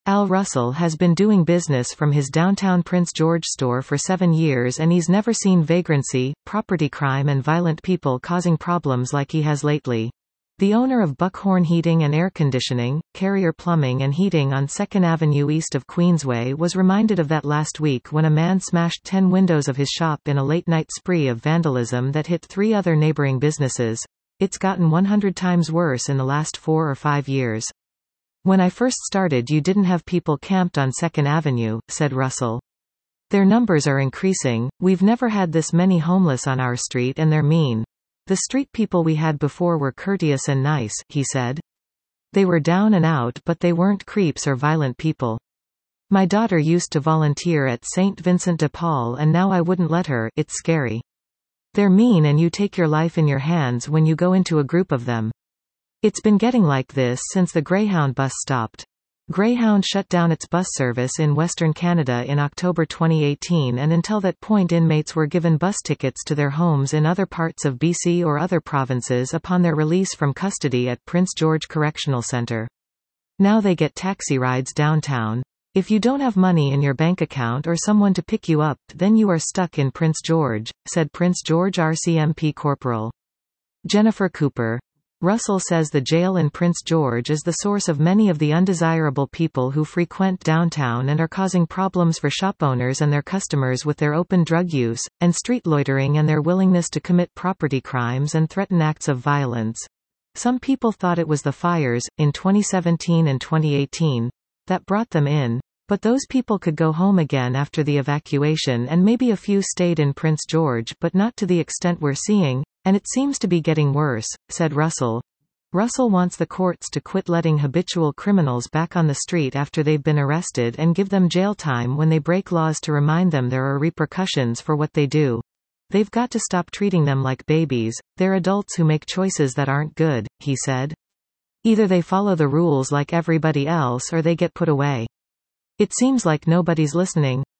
Al Russell has been doing business from his downtown Prince George store for 7 years and he's never seen vagrancy, property crime and violent people causing problems like he has lately. The owner of Buckhorn Heating and Air Conditioning, Carrier Plumbing and Heating on 2nd Avenue east of Queensway was reminded of that last week when a man smashed 10 windows of his shop in a late-night spree of vandalism that hit 3 other neighboring businesses. It's gotten 100 times worse in the last 4 or 5 years. When I first started you didn't have people camped on 2nd Avenue, said Russell. Their numbers are increasing, we've never had this many homeless on our street and they're mean. The street people we had before were courteous and nice, he said. They were down and out but they weren't creeps or violent people. My daughter used to volunteer at St. Vincent de Paul and now I wouldn't let her, it's scary. They're mean and you take your life in your hands when you go into a group of them. It's been getting like this since the Greyhound bus stopped. Greyhound shut down its bus service in Western Canada in October 2018 and until that point inmates were given bus tickets to their homes in other parts of BC or other provinces upon their release from custody at Prince George Correctional Centre. Now they get taxi rides downtown. If you don't have money in your bank account or someone to pick you up, then you are stuck in Prince George, said Prince George RCMP Corporal Jennifer Cooper. Russell says the jail in Prince George is the source of many of the undesirable people who frequent downtown and are causing problems for shop owners and their customers with their open drug use, and street loitering and their willingness to commit property crimes and threaten acts of violence. Some people thought it was the fires, in 2017 and 2018, that brought them in, but those people could go home again after the evacuation and maybe a few stayed in Prince George but not to the extent we're seeing. And it seems to be getting worse, said Russell. Russell wants the courts to quit letting habitual criminals back on the street after they've been arrested and give them jail time when they break laws to remind them there are repercussions for what they do. They've got to stop treating them like babies, they're adults who make choices that aren't good, he said. Either they follow the rules like everybody else or they get put away. It seems like nobody's listening.